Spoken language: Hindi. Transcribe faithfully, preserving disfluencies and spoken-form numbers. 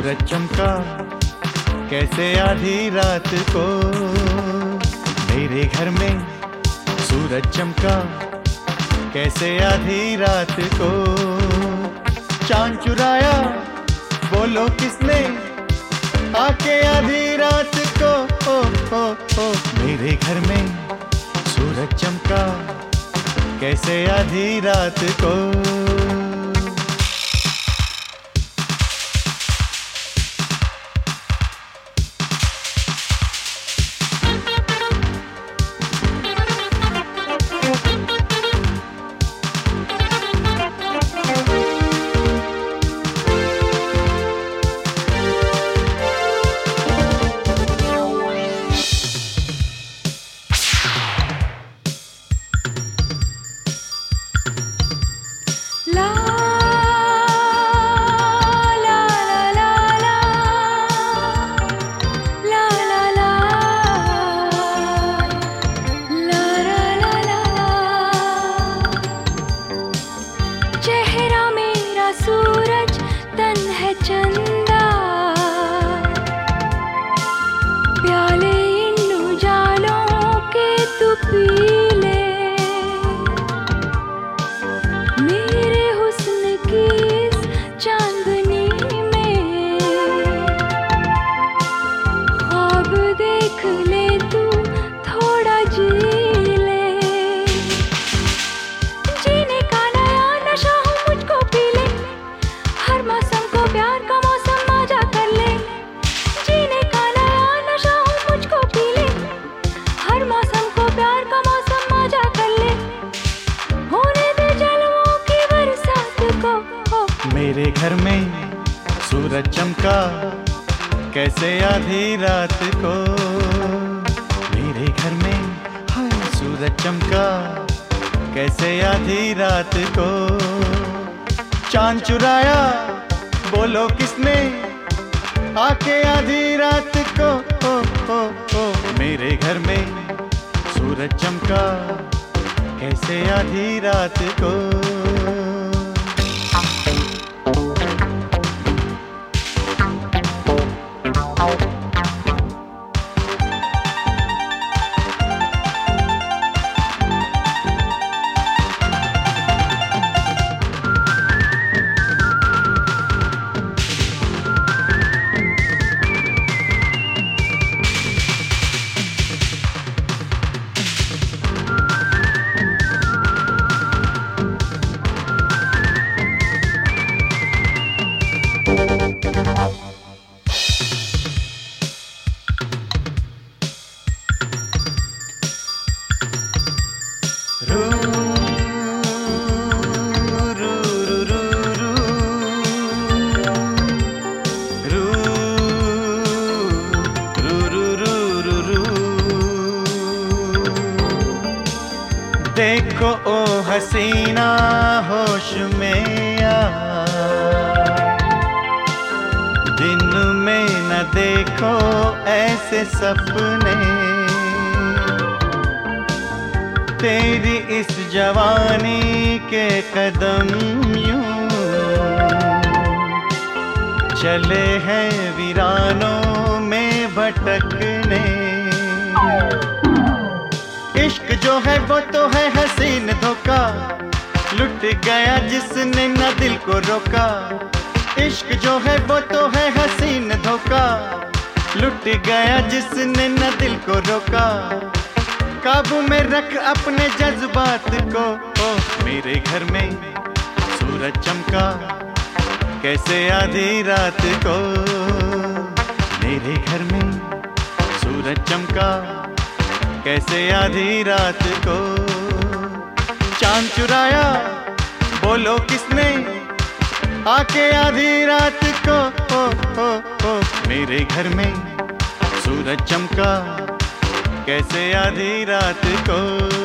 सूरज चमका कैसे आधी रात को मेरे घर में। सूरज चमका कैसे आधी रात को। चांद चुराया बोलो किसने आके आधी रात को। ओ, ओ, ओ, मेरे घर में सूरज चमका कैसे आधी रात को। सूरज तन है चंदा, प्याले इन उजालों के तू पी ले। मेरे हुस्न की इस चांदनी में ख्वाब देख ले तू थोड़ा जी ले। जीने का नया नशा हो मुझको पी ले, हर मौसम को प्यार का मौसम मजा कर ले। जीने का नया नशा हो मुझको पी ले, हर मौसम को प्यार का मौसम मजा कर ले। होने दे जलवों की बरसात को। मेरे घर में सूरज चमका कैसे आधी रात को। मेरे घर में हाय सूरज चमका कैसे आधी रात को। चांद चुराया बोलो किसने आके आधी रात को। ओ, ओ, ओ, मेरे घर में सूरज चमका कैसे आधी रात को। देखो ओ हसीना होश में आ, दिन में न देखो ऐसे सपने। तेरी इस जवानी के कदम यूं चले हैं वीरानों में भटकने। इश्क जो है वो तो है हसीन धोखा, लुट गया जिसने न दिल को रोका। इश्क जो है वो तो है हसीन धोखा, लुट गया जिसने न दिल को रोका। काबू में रख अपने जज्बात को। ओ, मेरे घर में सूरज चमका कैसे आधी रात को। मेरे घर में सूरज चमका कैसे आधी रात को। चांद चुराया बोलो किसने आके आधी रात को। ओ, ओ, ओ, मेरे घर में सूरज चमका कैसे आधी रात को।